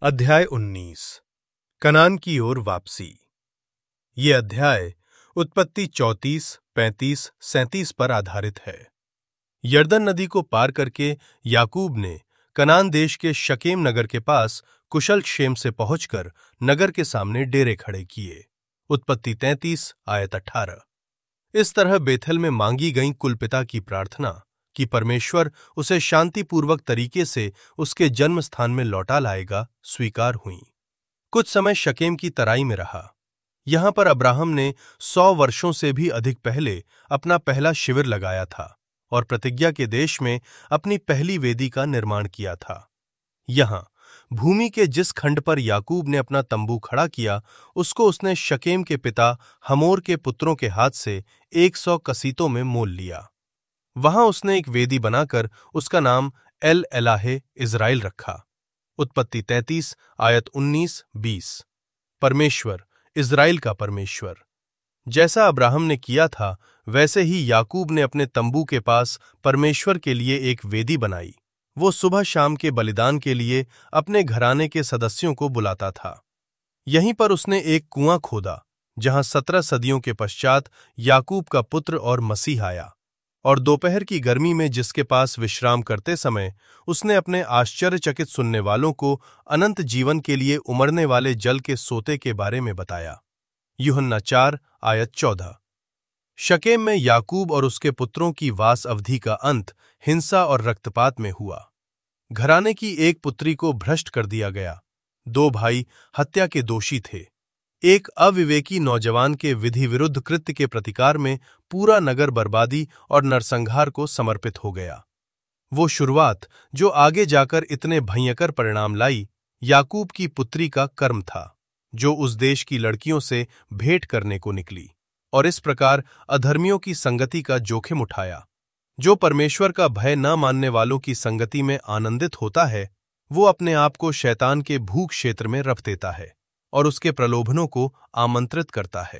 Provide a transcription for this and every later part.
अध्याय 19 कनान की ओर वापसी। ये अध्याय उत्पत्ति 34, 35, 37 पर आधारित है। यर्दन नदी को पार करके याकूब ने कनान देश के शकेम नगर के पास कुशल क्षेम से पहुंचकर नगर के सामने डेरे खड़े किए। उत्पत्ति 33 आयत 18। इस तरह बेथेल में मांगी गई कुलपिता की प्रार्थना कि परमेश्वर उसे शांतिपूर्वक तरीके से उसके जन्म स्थान में लौटा लाएगा स्वीकार हुई। कुछ समय शकेम की तराई में रहा। यहां पर अब्राहम ने 100 वर्षों से भी अधिक पहले अपना पहला शिविर लगाया था और प्रतिज्ञा के देश में अपनी पहली वेदी का निर्माण किया था। यहां भूमि के जिस खंड पर याकूब ने अपना तंबू खड़ा किया, उसको उसने शकेम के पिता हमोर के पुत्रों के हाथ से 100 कसीतों में मोल लिया। वहां उसने एक वेदी बनाकर उसका नाम एल एलाहे इज़राइल रखा। उत्पत्ति 33 आयत 19-20। परमेश्वर, इज़राइल का परमेश्वर। जैसा अब्राहम ने किया था वैसे ही याकूब ने अपने तंबू के पास परमेश्वर के लिए एक वेदी बनाई। वो सुबह शाम के बलिदान के लिए अपने घराने के सदस्यों को बुलाता था। यहीं पर उसने एक कुआं खोदा जहां 17 सदियों के पश्चात याकूब का पुत्र और मसीह आया, और दोपहर की गर्मी में जिसके पास विश्राम करते समय उसने अपने आश्चर्यचकित सुनने वालों को अनंत जीवन के लिए उमड़ने वाले जल के सोते के बारे में बताया। यूहन्ना 4 आयत 14। शकेम में याकूब और उसके पुत्रों की वास अवधि का अंत हिंसा और रक्तपात में हुआ। घराने की एक पुत्री को भ्रष्ट कर दिया गया। 2 भाई हत्या के दोषी थे। एक अविवेकी नौजवान के विधि विरुद्ध कृत्य के प्रतिकार में पूरा नगर बर्बादी और नरसंहार को समर्पित हो गया। वो शुरुआत जो आगे जाकर इतने भयंकर परिणाम लाई, याकूब की पुत्री का कर्म था, जो उस देश की लड़कियों से भेंट करने को निकली और इस प्रकार अधर्मियों की संगति का जोखिम उठाया। जो परमेश्वर का भय न मानने वालों की संगति में आनंदित होता है, वो अपने आप को शैतान के भू क्षेत्र में रख देता है और उसके प्रलोभनों को आमंत्रित करता है।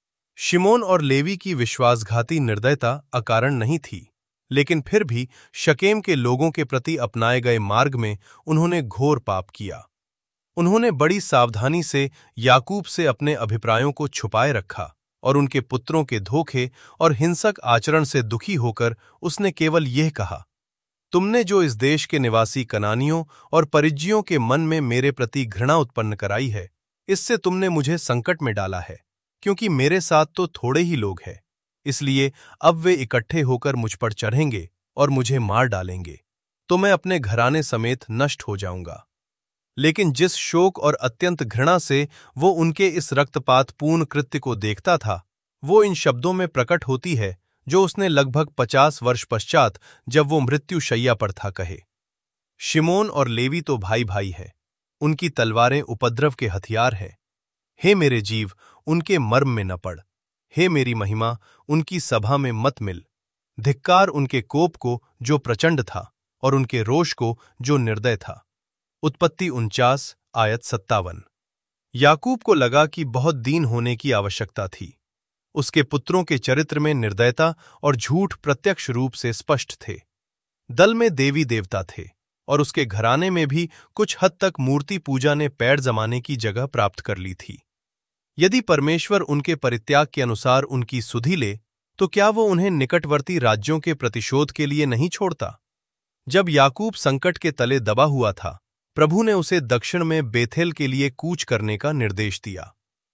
शिमोन और लेवी की विश्वासघाती निर्दयता अकारण नहीं थी, लेकिन फिर भी शकेम के लोगों के प्रति अपनाए गए मार्ग में उन्होंने घोर पाप किया। उन्होंने बड़ी सावधानी से याकूब से अपने अभिप्रायों को छुपाए रखा और उनके पुत्रों के धोखे और हिंसक आचरण से दुखी होकर उसने केवल यह कहा, तुमने जो इस देश के निवासी कनानियों और परिज्जियों के मन में मेरे प्रति घृणा उत्पन्न कराई है, इससे तुमने मुझे संकट में डाला है, क्योंकि मेरे साथ तो थोड़े ही लोग हैं। इसलिए अब वे इकट्ठे होकर मुझ पर चढ़ेंगे और मुझे मार डालेंगे, तो मैं अपने घराने समेत नष्ट हो जाऊंगा। लेकिन जिस शोक और अत्यंत घृणा से वो उनके इस रक्तपात पूर्ण कृत्य को देखता था, वो इन शब्दों में प्रकट होती है जो उसने लगभग 50 वर्ष पश्चात जब वो मृत्युशैया पर था कहे। शिमोन और लेवी तो भाई भाई है, उनकी तलवारें उपद्रव के हथियार है। हे मेरे जीव, उनके मर्म में न पड़। हे मेरी महिमा, उनकी सभा में मत मिल। धिक्कार उनके कोप को जो प्रचंड था और उनके रोष को जो निर्दय था। उत्पत्ति 49 आयत 57। याकूब को लगा कि बहुत दीन होने की आवश्यकता थी। उसके पुत्रों के चरित्र में निर्दयता और झूठ प्रत्यक्ष रूप से स्पष्ट थे। दल में देवी देवता थे और उसके घराने में भी कुछ हद तक मूर्ति पूजा ने पैर जमाने की जगह प्राप्त कर ली थी। यदि परमेश्वर उनके परित्याग के अनुसार उनकी सुधि ले, तो क्या वो उन्हें निकटवर्ती राज्यों के प्रतिशोध के लिए नहीं छोड़ता? जब याकूब संकट के तले दबा हुआ था, प्रभु ने उसे दक्षिण में बेथेल के लिए कूच करने का निर्देश दिया।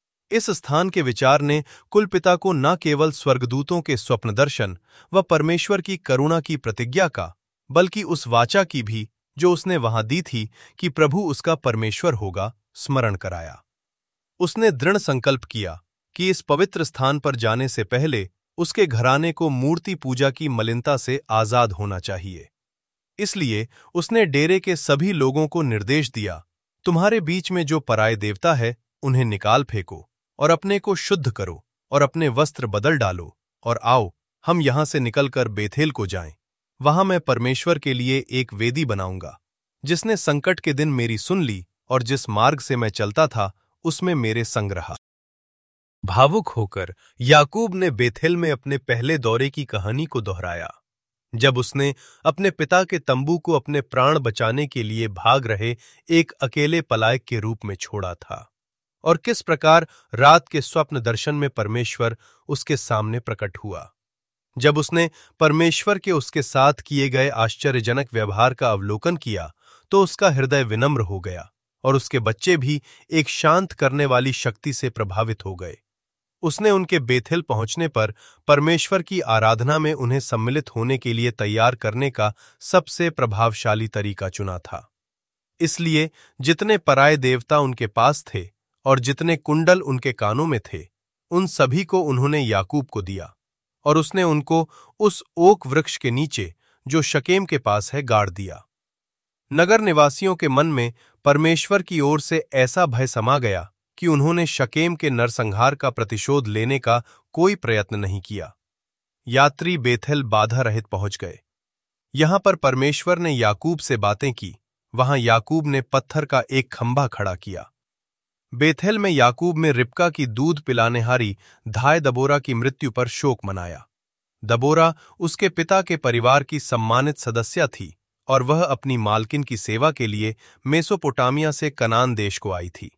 इस स्थान के विचार ने कुलपिता को न केवल स्वर्गदूतों के स्वप्न दर्शन व परमेश्वर की करुणा की प्रतिज्ञा का, बल्कि उस वाचा की भी जो उसने वहां दी थी कि प्रभु उसका परमेश्वर होगा, स्मरण कराया। उसने दृढ़ संकल्प किया कि इस पवित्र स्थान पर जाने से पहले उसके घराने को मूर्ति पूजा की मलिनता से आजाद होना चाहिए। इसलिए उसने डेरे के सभी लोगों को निर्देश दिया, तुम्हारे बीच में जो पराये देवता है उन्हें निकाल फेंको और अपने को शुद्ध करो और अपने वस्त्र बदल डालो और आओ, हम यहां से निकलकर बेथेल को जाएं। वहां मैं परमेश्वर के लिए एक वेदी बनाऊंगा, जिसने संकट के दिन मेरी सुन ली और जिस मार्ग से मैं चलता था उसमें मेरे संग रहा। भावुक होकर याकूब ने बेथेल में अपने पहले दौरे की कहानी को दोहराया। जब उसने अपने पिता के तंबू को अपने प्राण बचाने के लिए भाग रहे एक अकेले पलायक के रूप में छोड़ा था, और किस प्रकार रात के स्वप्न दर्शन में परमेश्वर उसके सामने प्रकट हुआ। जब उसने परमेश्वर के उसके साथ किए गए आश्चर्यजनक व्यवहार का अवलोकन किया तो उसका हृदय विनम्र हो गया और उसके बच्चे भी एक शांत करने वाली शक्ति से प्रभावित हो गए। उसने उनके बेथेल पहुंचने पर परमेश्वर की आराधना में उन्हें सम्मिलित होने के लिए तैयार करने का सबसे प्रभावशाली तरीका चुना था। इसलिए जितने पराये देवता उनके पास थे और जितने कुंडल उनके कानों में थे, उन सभी को उन्होंने याकूब को दिया, और उसने उनको उस ओक वृक्ष के नीचे जो शकेम के पास है गाड़ दिया। नगर निवासियों के मन में परमेश्वर की ओर से ऐसा भय समा गया कि उन्होंने शकेम के नरसंहार का प्रतिशोध लेने का कोई प्रयत्न नहीं किया। यात्री बेथेल बाधा रहित पहुंच गए। यहां पर परमेश्वर ने याकूब से बातें की। वहां याकूब ने पत्थर का एक खंभा खड़ा किया। बेथेल में याकूब में रिबका की दूध पिलानेहारी धाय दबोरा की मृत्यु पर शोक मनाया। दबोरा उसके पिता के परिवार की सम्मानित सदस्य थी और वह अपनी मालकिन की सेवा के लिए मेसोपोटामिया से कनान देश को आई थी।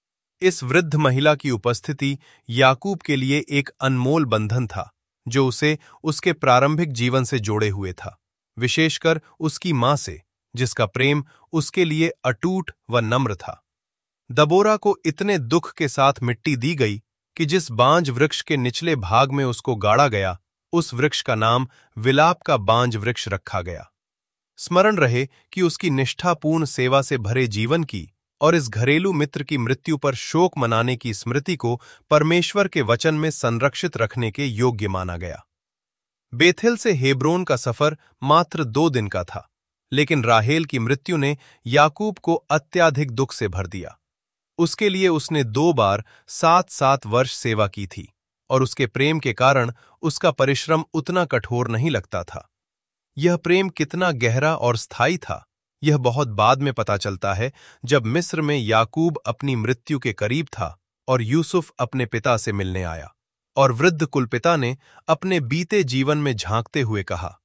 इस वृद्ध महिला की उपस्थिति याकूब के लिए एक अनमोल बंधन था जो उसे उसके प्रारंभिक जीवन से जोड़े हुए था, विशेषकर उसकी मां से, जिसका प्रेम उसके लिए अटूट व नम्र था। दबोरा को इतने दुख के साथ मिट्टी दी गई कि जिस बांज वृक्ष के निचले भाग में उसको गाड़ा गया, उस वृक्ष का नाम विलाप का बांज वृक्ष रखा गया। स्मरण रहे कि उसकी निष्ठापूर्ण सेवा से भरे जीवन की और इस घरेलू मित्र की मृत्यु पर शोक मनाने की स्मृति को परमेश्वर के वचन में संरक्षित रखने के योग्य माना गया। बेथेल से हेब्रोन का सफर मात्र 2 दिन का था, लेकिन राहेल की मृत्यु ने याकूब को अत्यधिक दुख से भर दिया। उसके लिए उसने 2 बार 7-7 वर्ष सेवा की थी और उसके प्रेम के कारण उसका परिश्रम उतना कठोर नहीं लगता था। यह प्रेम कितना गहरा और स्थायी था, यह बहुत बाद में पता चलता है, जब मिस्र में याकूब अपनी मृत्यु के करीब था और यूसुफ अपने पिता से मिलने आया, और वृद्ध कुलपिता ने अपने बीते जीवन में झांकते हुए कहा,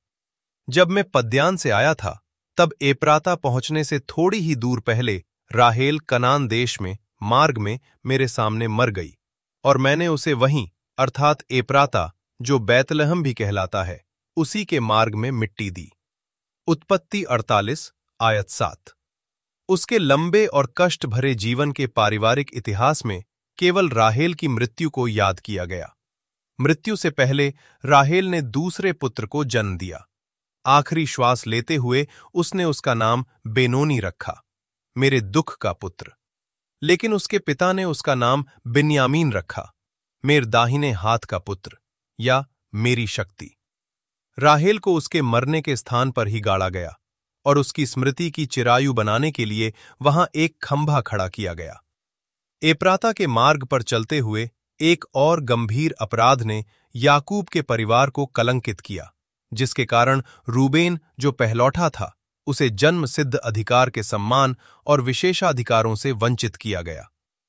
जब मैं पद्यान से आया था तब एप्राता पहुंचने से थोड़ी ही दूर पहले राहेल कनान देश में मार्ग में मेरे सामने मर गई, और मैंने उसे वहीं अर्थात एप्राता, जो बैतलहम भी कहलाता है, उसी के मार्ग में मिट्टी दी। उत्पत्ति 48 आयत 7। उसके लंबे और कष्ट भरे जीवन के पारिवारिक इतिहास में केवल राहेल की मृत्यु को याद किया गया। मृत्यु से पहले राहेल ने दूसरे पुत्र को जन्म दिया। आखिरी श्वास लेते हुए उसने उसका नाम बेनोनी रखा, मेरे दुख का पुत्र। लेकिन उसके पिता ने उसका नाम बिन्यामीन रखा, मेरे दाहिने हाथ का पुत्र या मेरी शक्ति। राहेल को उसके मरने के स्थान पर ही गाड़ा गया और उसकी स्मृति की चिरायु बनाने के लिए वहां एक खंभा खड़ा किया गया। एप्राता के मार्ग पर चलते हुए एक और गंभीर अपराध ने याकूब के परिवार को कलंकित किया, जिसके कारण रूबेन, जो पहलौठा था, उसे जन्म सिद्ध अधिकार के सम्मान और विशेषाधिकारों से वंचित किया गया।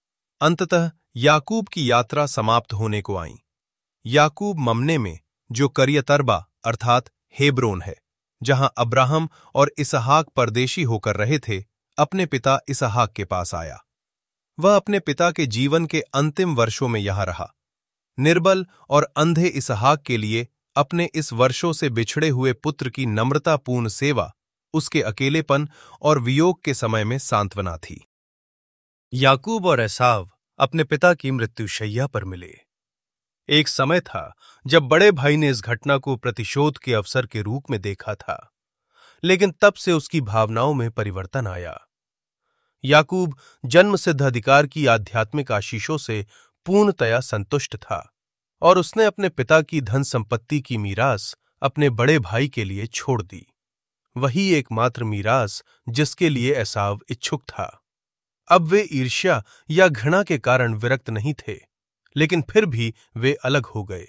अंततः याकूब की यात्रा समाप्त होने को आई। याकूब ममने में, जो करियतर्बा अर्थात हेब्रोन है, जहां अब्राहम और इसहाक परदेशी होकर रहे थे, अपने पिता इसहाक के पास आया। वह अपने पिता के जीवन के अंतिम वर्षों में यहां रहा। निर्बल और अंधे इसहाक के लिए अपने इस वर्षों से बिछड़े हुए पुत्र की नम्रतापूर्ण सेवा उसके अकेलेपन और वियोग के समय में सांत्वना थी। याकूब और एसाव अपने पिता की मृत्युशैया पर मिले। एक समय था जब बड़े भाई ने इस घटना को प्रतिशोध के अवसर के रूप में देखा था, लेकिन तब से उसकी भावनाओं में परिवर्तन आया। याकूब जन्मसिद्ध अधिकार की आध्यात्मिक आशीषों से पूर्णतया संतुष्ट था और उसने अपने पिता की धन संपत्ति की मीरास अपने बड़े भाई के लिए छोड़ दी, वही एकमात्र मीरास जिसके लिए एसाव इच्छुक था। अब वे ईर्ष्या या घृणा के कारण विरक्त नहीं थे, लेकिन फिर भी वे अलग हो गए।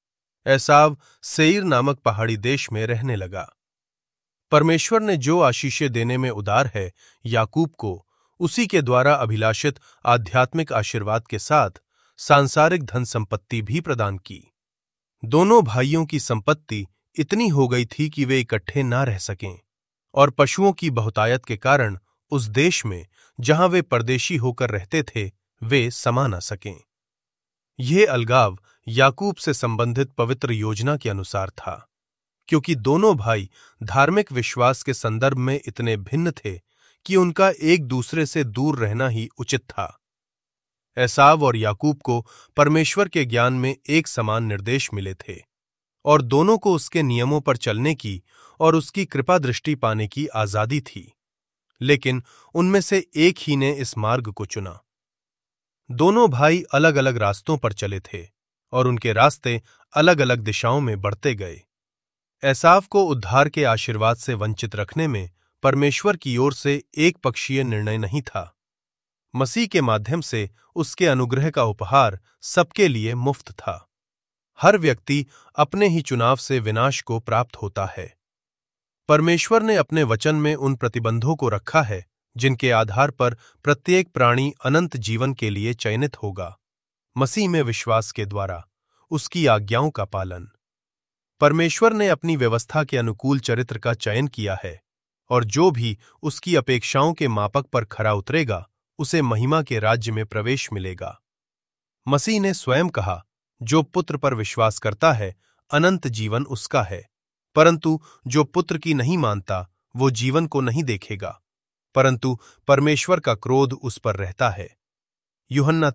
एसाव सेईर नामक पहाड़ी देश में रहने लगा। परमेश्वर ने जो आशीषें देने में उदार है, याकूब को उसी के द्वारा अभिलाषित आध्यात्मिक आशीर्वाद के साथ सांसारिक धन संपत्ति भी प्रदान की। दोनों भाइयों की संपत्ति इतनी हो गई थी कि वे इकट्ठे ना रह सकें, और पशुओं की बहुतायत के कारण उस देश में जहां वे परदेशी होकर रहते थे वे समा न सकें। यह अलगाव याकूब से संबंधित पवित्र योजना के अनुसार था, क्योंकि दोनों भाई धार्मिक विश्वास के संदर्भ में इतने भिन्न थे कि उनका एक दूसरे से दूर रहना ही उचित था। एसाव और याकूब को परमेश्वर के ज्ञान में एक समान निर्देश मिले थे और दोनों को उसके नियमों पर चलने की और उसकी कृपा दृष्टि पाने की आजादी थी, लेकिन उनमें से एक ही ने इस मार्ग को चुना। दोनों भाई अलग अलग रास्तों पर चले थे और उनके रास्ते अलग अलग दिशाओं में बढ़ते गए। एसाव को उद्धार के आशीर्वाद से वंचित रखने में परमेश्वर की ओर से एक पक्षीय निर्णय नहीं था। मसीह के माध्यम से उसके अनुग्रह का उपहार सबके लिए मुफ्त था। हर व्यक्ति अपने ही चुनाव से विनाश को प्राप्त होता है। परमेश्वर ने अपने वचन में उन प्रतिबंधों को रखा है जिनके आधार पर प्रत्येक प्राणी अनंत जीवन के लिए चयनित होगा, मसीह में विश्वास के द्वारा उसकी आज्ञाओं का पालन। परमेश्वर ने अपनी व्यवस्था के अनुकूल चरित्र का चयन किया है, और जो भी उसकी अपेक्षाओं के मापक पर खरा उतरेगा उसे महिमा के राज्य में प्रवेश मिलेगा। मसीह ने स्वयं कहा, जो पुत्र पर विश्वास करता है अनंत जीवन उसका है, परंतु जो पुत्र की नहीं मानता वो जीवन को नहीं देखेगा, परंतु परमेश्वर का क्रोध उस पर रहता है। यूहन्ना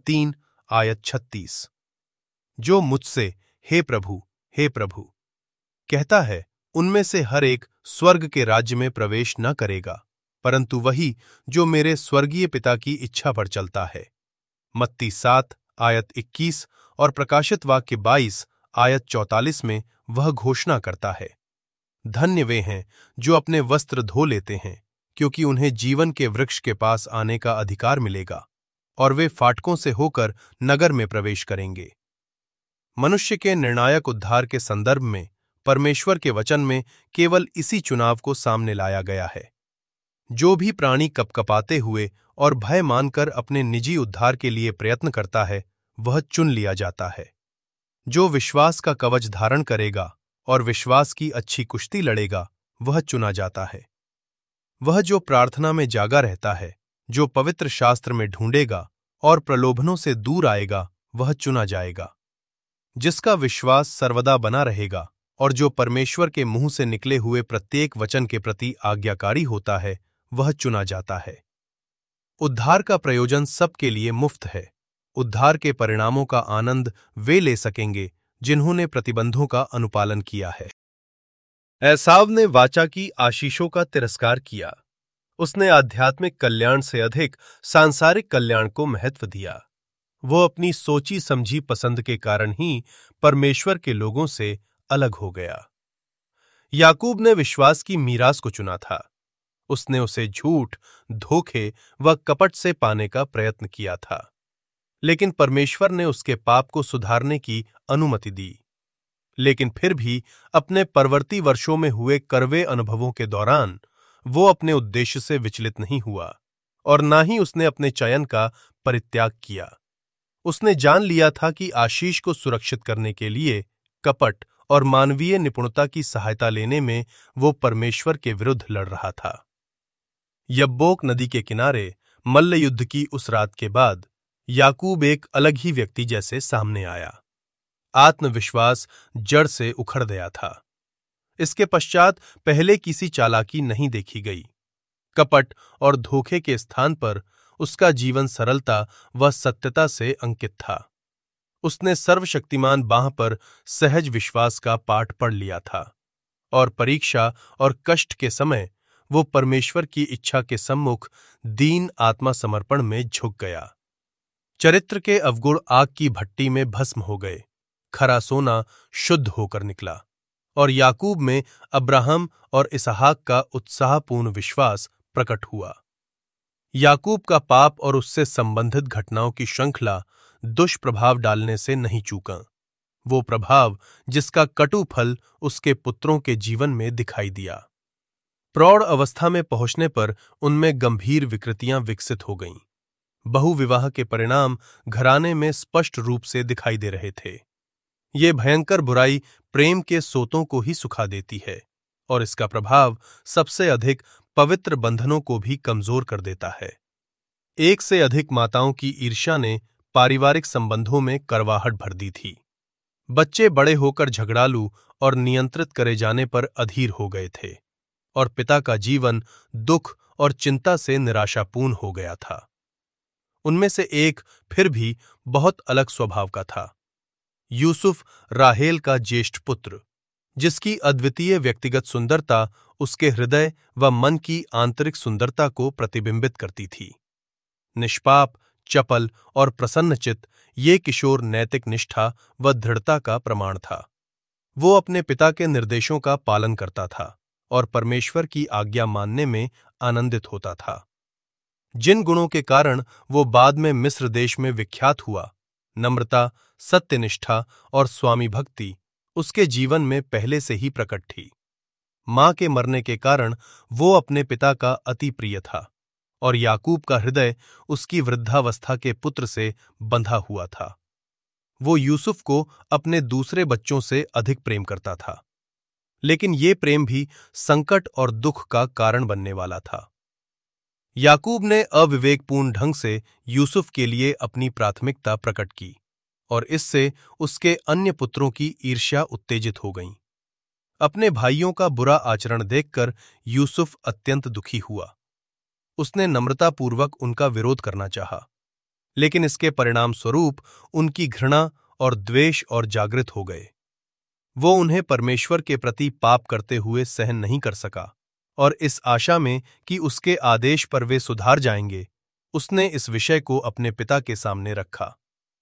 3:36। जो मुझसे हे प्रभु कहता है, उनमें से हर एक स्वर्ग के राज्य में प्रवेश न करेगा, परंतु वही जो मेरे स्वर्गीय पिता की इच्छा पर चलता है। मत्ती 7:21 और प्रकाशित वाक्य 22:44 में वह घोषणा करता है, धन्य वे हैं जो अपने वस्त्र धो लेते हैं, क्योंकि उन्हें जीवन के वृक्ष के पास आने का अधिकार मिलेगा और वे फाटकों से होकर नगर में प्रवेश करेंगे। मनुष्य के निर्णायक उद्धार के संदर्भ में परमेश्वर के वचन में केवल इसी चुनाव को सामने लाया गया है। जो भी प्राणी कपकपाते हुए और भय मानकर अपने निजी उद्धार के लिए प्रयत्न करता है वह चुन लिया जाता है। जो विश्वास का कवच धारण करेगा और विश्वास की अच्छी कुश्ती लड़ेगा वह चुना जाता है। वह जो प्रार्थना में जागा रहता है, जो पवित्र शास्त्र में ढूंढेगा और प्रलोभनों से दूर आएगा वह चुना जाएगा। जिसका विश्वास सर्वदा बना रहेगा और जो परमेश्वर के मुंह से निकले हुए प्रत्येक वचन के प्रति आज्ञाकारी होता है वह चुना जाता है। उद्धार का प्रयोजन सबके लिए मुफ्त है। उद्धार के परिणामों का आनंद वे ले सकेंगे जिन्होंने प्रतिबंधों का अनुपालन किया है। एसाव ने वाचा की आशीषों का तिरस्कार किया। उसने आध्यात्मिक कल्याण से अधिक सांसारिक कल्याण को महत्व दिया। वो अपनी सोची समझी पसंद के कारण ही परमेश्वर के लोगों से अलग हो गया। याकूब ने विश्वास की मीरास को चुना था। उसने उसे झूठ, धोखे व कपट से पाने का प्रयत्न किया था, लेकिन परमेश्वर ने उसके पाप को सुधारने की अनुमति दी। लेकिन फिर भी अपने परवर्ती वर्षों में हुए कड़वे अनुभवों के दौरान वो अपने उद्देश्य से विचलित नहीं हुआ और ना ही उसने अपने चयन का परित्याग किया। उसने जान लिया था कि आशीष को सुरक्षित करने के लिए कपट और मानवीय निपुणता की सहायता लेने में वो परमेश्वर के विरुद्ध लड़ रहा था। यब्बोक नदी के किनारे मल्ल युद्ध की उस रात के बाद याकूब एक अलग ही व्यक्ति जैसे सामने आया। आत्मविश्वास जड़ से उखड़ गया था। इसके पश्चात पहले किसी चालाकी नहीं देखी गई। कपट और धोखे के स्थान पर उसका जीवन सरलता व सत्यता से अंकित था। उसने सर्वशक्तिमान बांह पर सहज विश्वास का पाठ पढ़ लिया था और परीक्षा और कष्ट के समय वो परमेश्वर की इच्छा के सम्मुख दीन आत्मा समर्पण में झुक गया। चरित्र के अवगुण आग की भट्टी में भस्म हो गए। खरा सोना शुद्ध होकर निकला और याकूब में अब्राहम और इसहाक का उत्साहपूर्ण विश्वास प्रकट हुआ। याकूब का पाप और उससे संबंधित घटनाओं की श्रृंखला दुष्प्रभाव डालने से नहीं चूका। वो प्रभाव जिसका कटु फल उसके पुत्रों के जीवन में दिखाई दिया। प्रौढ़ अवस्था में पहुंचने पर उनमें गंभीर विकृतियां विकसित हो गईं। बहुविवाह के परिणाम घराने में स्पष्ट रूप से दिखाई दे रहे थे। ये भयंकर बुराई प्रेम के सोतों को ही सुखा देती है और इसका प्रभाव सबसे अधिक पवित्र बंधनों को भी कमजोर कर देता है। एक से अधिक माताओं की ईर्ष्या ने पारिवारिक संबंधों में करवाहट भर दी थी। बच्चे बड़े होकर झगड़ालू और नियंत्रित करे जाने पर अधीर हो गए थे और पिता का जीवन दुख और चिंता से निराशापूर्ण हो गया था। उनमें से एक फिर भी बहुत अलग स्वभाव का था, यूसुफ, राहेल का ज्येष्ठ पुत्र, जिसकी अद्वितीय व्यक्तिगत सुंदरता उसके हृदय व मन की आंतरिक सुंदरता को प्रतिबिंबित करती थी। निष्पाप, चपल और प्रसन्नचित्त ये किशोर नैतिक निष्ठा व दृढ़ता का प्रमाण था। वो अपने पिता के निर्देशों का पालन करता था और परमेश्वर की आज्ञा मानने में आनंदित होता था। जिन गुणों के कारण वो बाद में मिस्र देश में विख्यात हुआ, नम्रता, सत्यनिष्ठा और स्वामी भक्ति, उसके जीवन में पहले से ही प्रकट थी। मां के मरने के कारण वो अपने पिता का अति प्रिय था और याकूब का हृदय उसकी वृद्धावस्था के पुत्र से बंधा हुआ था। वो यूसुफ को अपने दूसरे बच्चों से अधिक प्रेम करता था, लेकिन ये प्रेम भी संकट और दुख का कारण बनने वाला था। याकूब ने अविवेकपूर्ण ढंग से यूसुफ के लिए अपनी प्राथमिकता प्रकट की और इससे उसके अन्य पुत्रों की ईर्ष्या उत्तेजित हो गई। अपने भाइयों का बुरा आचरण देखकर यूसुफ अत्यंत दुखी हुआ। उसने नम्रतापूर्वक उनका विरोध करना चाहा, लेकिन इसके परिणाम स्वरूप उनकी घृणा और द्वेष और जागृत हो गए। वो उन्हें परमेश्वर के प्रति पाप करते हुए सहन नहीं कर सका और इस आशा में कि उसके आदेश पर वे सुधार जाएंगे, उसने इस विषय को अपने पिता के सामने रखा।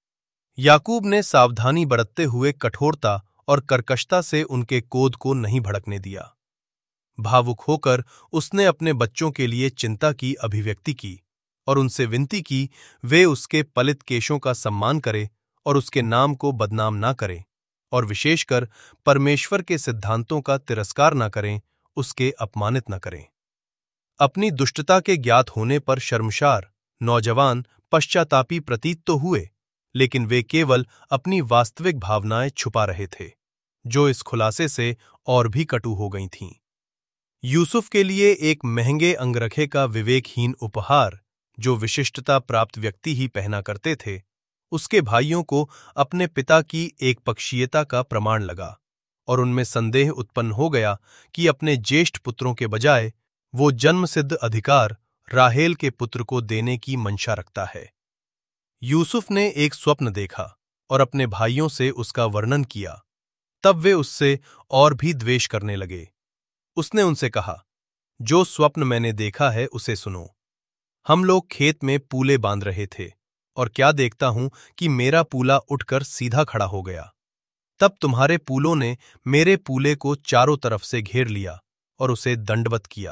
याकूब ने सावधानी बरतते हुए कठोरता और कर्कशता से उनके क्रोध को नहीं भड़कने दिया। भावुक होकर उसने अपने बच्चों के लिए चिंता की अभिव्यक्ति की और उनसे विनती की वे उसके पलित केशों का सम्मान करें और उसके नाम को बदनाम ना करें और विशेषकर परमेश्वर के सिद्धांतों का तिरस्कार न करें, उसके अपमानित न करें। अपनी दुष्टता के ज्ञात होने पर शर्मसार नौजवान पश्चातापी प्रतीत तो हुए, लेकिन वे केवल अपनी वास्तविक भावनाएं छुपा रहे थे, जो इस खुलासे से और भी कटु हो गई थीं। यूसुफ के लिए एक महंगे अंगरखे का विवेकहीन उपहार, जो विशिष्टता प्राप्त व्यक्ति ही पहना करते थे, उसके भाइयों को अपने पिता की एकपक्षीयता का प्रमाण लगा और उनमें संदेह उत्पन्न हो गया कि अपने ज्येष्ठ पुत्रों के बजाय वो जन्मसिद्ध अधिकार राहेल के पुत्र को देने की मंशा रखता है। यूसुफ ने एक स्वप्न देखा और अपने भाइयों से उसका वर्णन किया। तब वे उससे और भी द्वेष करने लगे। उसने उनसे कहा, जो स्वप्न मैंने देखा है उसे सुनो। हम लोग खेत में पूले बांध रहे थे और क्या देखता हूं कि मेरा पूला उठकर सीधा खड़ा हो गया। तब तुम्हारे पूलों ने मेरे पूले को चारों तरफ से घेर लिया और उसे दंडवत किया।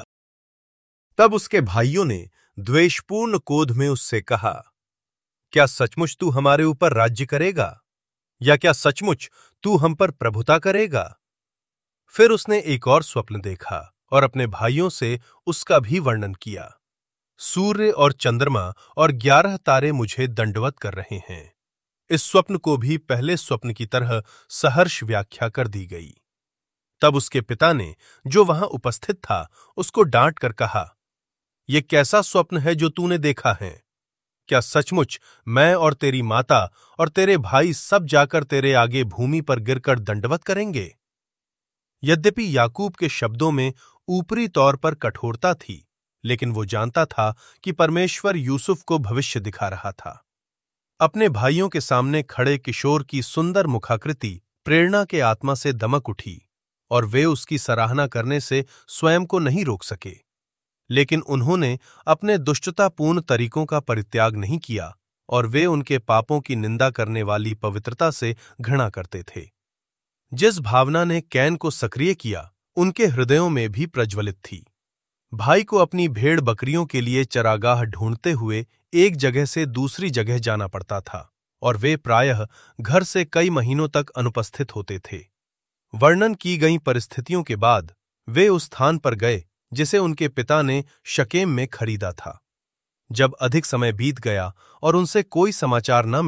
तब उसके भाइयों ने द्वेषपूर्ण क्रोध में उससे कहा, क्या सचमुच तू हमारे ऊपर राज्य करेगा, या क्या सचमुच तू हम पर प्रभुता करेगा? फिर उसने एक और स्वप्न देखा और अपने भाइयों से उसका भी वर्णन किया। सूर्य और चंद्रमा और 11 तारे मुझे दंडवत कर रहे हैं। इस स्वप्न को भी पहले स्वप्न की तरह सहर्ष व्याख्या कर दी गई। तब उसके पिता ने, जो वहां उपस्थित था, उसको डांट कर कहा, यह कैसा स्वप्न है जो तूने देखा है? क्या सचमुच मैं और तेरी माता और तेरे भाई सब जाकर तेरे आगे भूमि पर गिरकर दंडवत करेंगे? यद्यपि याकूब के शब्दों में ऊपरी तौर पर कठोरता थी, लेकिन वो जानता था कि परमेश्वर यूसुफ को भविष्य दिखा रहा था। अपने भाइयों के सामने खड़े किशोर की सुंदर मुखाकृति प्रेरणा के आत्मा से दमक उठी और वे उसकी सराहना करने से स्वयं को नहीं रोक सके। लेकिन उन्होंने अपने दुष्टतापूर्ण तरीकों का परित्याग नहीं किया और वे उनके पापों की निंदा करने वाली पवित्रता से घृणा करते थे। जिस भावना ने कैन को सक्रिय किया, उनके हृदयों में भी प्रज्वलित थी। भाई को अपनी भेड़ बकरियों के लिए चरागाह ढूंढते हुए एक जगह से दूसरी जगह जाना पड़ता था और वे प्रायः घर से कई महीनों तक अनुपस्थित होते थे। वर्णन की गई परिस्थितियों के बाद वे उस स्थान पर गए जिसे उनके पिता ने शकेम में खरीदा था। जब अधिक समय बीत गया और उनसे कोई समाचार न मिला,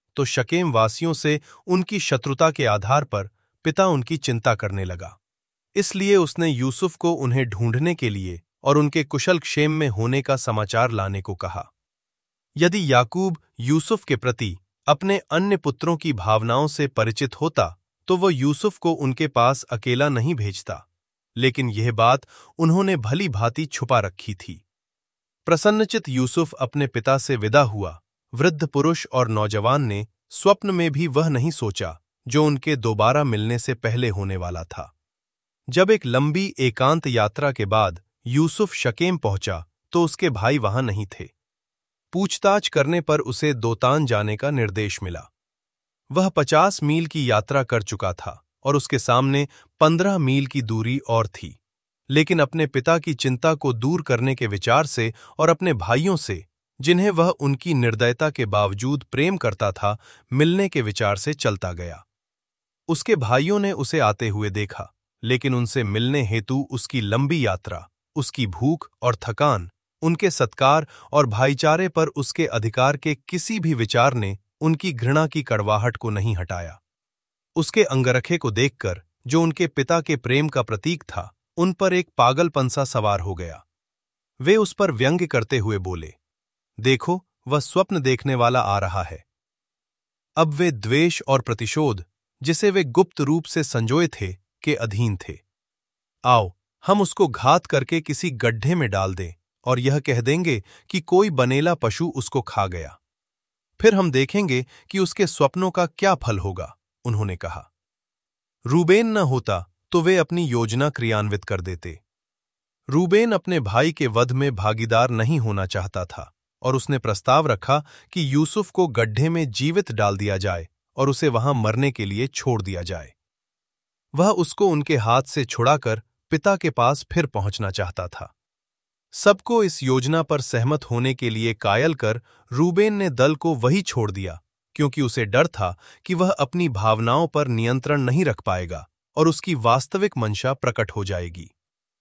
तो शकेम वासियों से उनकी शत्रुता के आधार पर पिता उनकी चिंता करने लगा। इसलिए उसने यूसुफ को उन्हें ढूंढने के लिए और उनके कुशल क्षेम में होने का समाचार लाने को कहा। यदि याकूब यूसुफ के प्रति अपने अन्य पुत्रों की भावनाओं से परिचित होता तो वह यूसुफ को उनके पास अकेला नहीं भेजता, लेकिन यह बात उन्होंने भली भांति छुपा रखी थी। प्रसन्नचित यूसुफ अपने पिता से विदा हुआ। वृद्ध पुरुष और नौजवान ने स्वप्न में भी वह नहीं सोचा जो उनके दोबारा मिलने से पहले होने वाला था। जब एक लंबी एकांत यात्रा के बाद यूसुफ शकेम पहुंचा तो उसके भाई वहां नहीं थे। पूछताछ करने पर उसे दोतान जाने का निर्देश मिला। वह 50 मील की यात्रा कर चुका था और उसके सामने 15 मील की दूरी और थी, लेकिन अपने पिता की चिंता को दूर करने के विचार से और अपने भाइयों से, जिन्हें वह उनकी निर्दयता के बावजूद प्रेम करता था, मिलने के विचार से चलता गया। उसके भाइयों ने उसे आते हुए देखा, लेकिन उनसे मिलने हेतु उसकी लंबी यात्रा, उसकी भूख और थकान, उनके सत्कार और भाईचारे पर उसके अधिकार के किसी भी विचार ने उनकी घृणा की कड़वाहट को नहीं हटाया। उसके अंगरखे को देखकर, जो उनके पिता के प्रेम का प्रतीक था, उन पर एक पागलपन सा सवार हो गया। वे उस पर व्यंग्य करते हुए बोले, देखो, वह स्वप्न देखने वाला आ रहा है। अब वे द्वेष और प्रतिशोध, जिसे वे गुप्त रूप से संजोए थे, के अधीन थे। आओ, हम उसको घात करके किसी गड्ढे में डाल दें और यह कह देंगे कि कोई बनेला पशु उसको खा गया। फिर हम देखेंगे कि उसके स्वप्नों का क्या फल होगा, उन्होंने कहा। रूबेन न होता तो वे अपनी योजना क्रियान्वित कर देते। रूबेन अपने भाई के वध में भागीदार नहीं होना चाहता था और उसने प्रस्ताव रखा कि यूसुफ को गड्ढे में जीवित डाल दिया जाए और उसे वहां मरने के लिए छोड़ दिया जाए। वह उसको उनके हाथ से छुड़ाकर पिता के पास फिर पहुंचना चाहता था। सबको इस योजना पर सहमत होने के लिए कायल कर रूबेन ने दल को वही छोड़ दिया, क्योंकि उसे डर था कि वह अपनी भावनाओं पर नियंत्रण नहीं रख पाएगा और उसकी वास्तविक मंशा प्रकट हो जाएगी।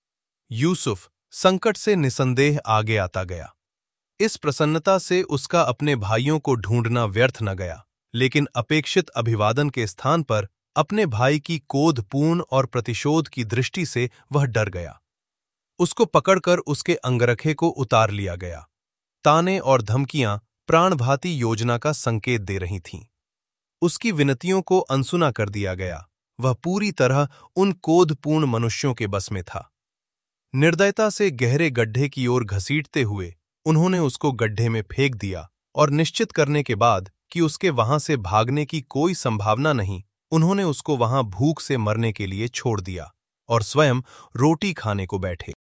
यूसुफ संकट से निसंदेह आगे आता गया। इस प्रसन्नता से उसका अपने भाइयों को ढूंढना व्यर्थ न गया, लेकिन अपेक्षित अभिवादन के स्थान पर अपने भाई की क्रोधपूर्ण और प्रतिशोध की दृष्टि से वह डर गया। उसको पकड़कर उसके अंगरखे को उतार लिया गया। ताने और धमकियां प्राणघाती योजना का संकेत दे रही थीं। उसकी विनतियों को अनसुना कर दिया गया। वह पूरी तरह उन क्रोधपूर्ण मनुष्यों के बस में था। निर्दयता से गहरे गड्ढे की ओर घसीटते हुए उन्होंने उसको गड्ढे में फेंक दिया और निश्चित करने के बाद कि उसके वहां से भागने की कोई संभावना नहीं, उन्होंने उसको वहां भूख से मरने के लिए छोड़ दिया और स्वयं रोटी खाने को बैठे।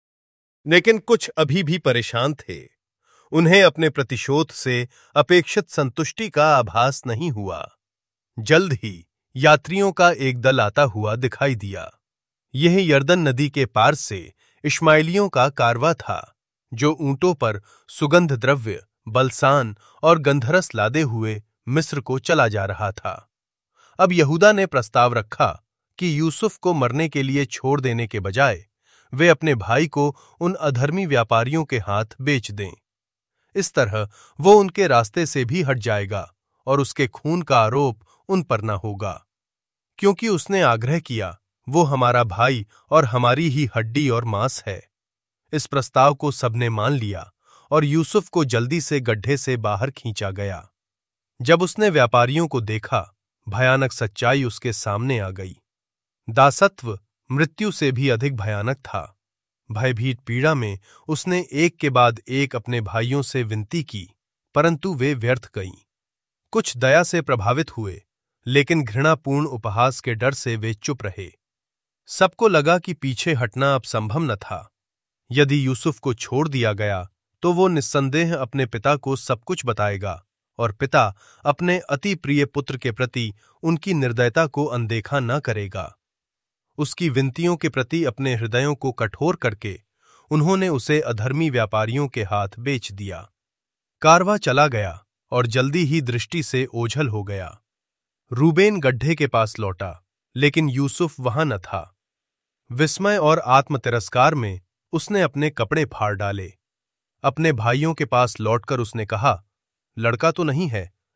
लेकिन कुछ अभी भी परेशान थे। उन्हें अपने प्रतिशोध से अपेक्षित संतुष्टि का आभास नहीं हुआ। जल्द ही यात्रियों का एक दल आता हुआ दिखाई दिया। यह यर्दन नदी के पार से इश्माइलियों का कारवा था, जो ऊंटों पर सुगंध द्रव्य, बलसान और गंधरस लादे हुए मिस्र को चला जा रहा था। अब यहूदा ने प्रस्ताव रखा कि यूसुफ को मरने के लिए छोड़ देने के बजाय वे अपने भाई को उन अधर्मी व्यापारियों के हाथ बेच दें। इस तरह वो उनके रास्ते से भी हट जाएगा और उसके खून का आरोप उन पर न होगा, क्योंकि उसने आग्रह किया, वो हमारा भाई और हमारी ही हड्डी और मांस है। इस प्रस्ताव को सबने मान लिया और यूसुफ को जल्दी से गड्ढे से बाहर खींचा गया। जब उसने व्यापारियों को देखा, भयानक सच्चाई उसके सामने आ गई। दासत्व मृत्यु से भी अधिक भयानक था। भयभीत पीड़ा में उसने एक के बाद एक अपने भाइयों से विनती की, परंतु वे व्यर्थ गईं। कुछ दया से प्रभावित हुए, लेकिन घृणापूर्ण उपहास के डर से वे चुप रहे। सबको लगा कि पीछे हटना अब संभव न था। यदि यूसुफ को छोड़ दिया गया तो वो निस्संदेह अपने पिता को सब कुछ बताएगा और पिता अपने अति प्रिय पुत्र के प्रति उनकी निर्दयता को अनदेखा न करेगा। उसकी विनतियों के प्रति अपने हृदयों को कठोर करके उन्होंने उसे अधर्मी व्यापारियों के हाथ बेच दिया। कारवा चला गया और जल्दी ही दृष्टि से ओझल हो गया। रूबेन गड्ढे के पास लौटा, लेकिन यूसुफ वहां न था। विस्मय और आत्मतिरस्कार में उसने अपने कपड़े फाड़ डाले। अपने भाइयों के पास लौटकर उसने कहा, लड़का तो नहीं है,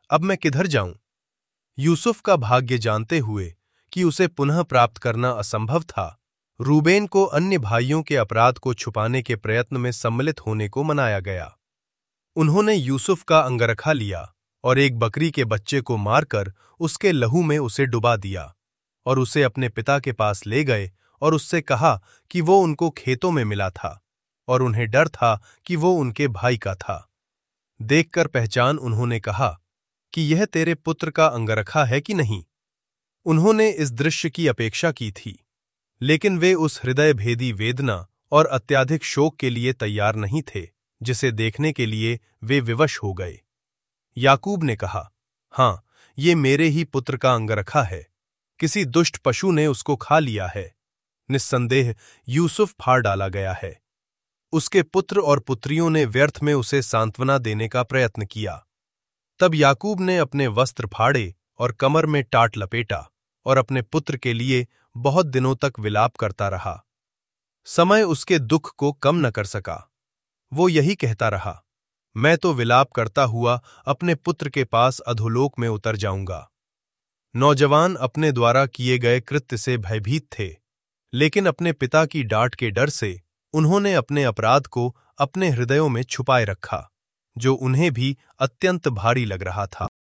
अब मैं किधर जाऊं? यूसुफ का भाग्य जानते हुए कि उसे पुनः प्राप्त करना असंभव था, रूबेन को अन्य भाइयों के अपराध को छुपाने के प्रयत्न में सम्मिलित होने को मनाया गया। उन्होंने यूसुफ का अंगरखा लिया और एक बकरी के बच्चे को मारकर उसके लहू में उसे डुबा दिया और उसे अपने पिता के पास ले गए और उससे कहा कि वो उनको खेतों में मिला था और उन्हें डर था कि वो उनके भाई का था। देखकर पहचान उन्होंने कहा कि यह तेरे पुत्र का अंगरखा है कि नहीं। उन्होंने इस दृश्य की अपेक्षा की थी, लेकिन वे उस हृदय भेदी वेदना और अत्यधिक शोक के लिए तैयार नहीं थे जिसे देखने के लिए वे विवश हो गए। याकूब ने कहा, हाँ, ये मेरे ही पुत्र का अंगरखा है, किसी दुष्ट पशु ने उसको खा लिया है। निस्संदेह यूसुफ फाड़ डाला गया है। उसके पुत्र और पुत्रियों ने व्यर्थ में उसे सांत्वना देने का प्रयत्न किया। तब याकूब ने अपने वस्त्र फाड़े और कमर में टाट लपेटा और अपने पुत्र के लिए बहुत दिनों तक विलाप करता रहा। समय उसके दुख को कम न कर सका। वो यही कहता रहा, मैं तो विलाप करता हुआ अपने पुत्र के पास अधोलोक में उतर जाऊंगा। नौजवान अपने द्वारा किए गए कृत्य से भयभीत थे, लेकिन अपने पिता की डांट के डर से उन्होंने अपने अपराध को अपने हृदयों में छुपाए रखा, जो उन्हें भी अत्यंत भारी लग रहा था।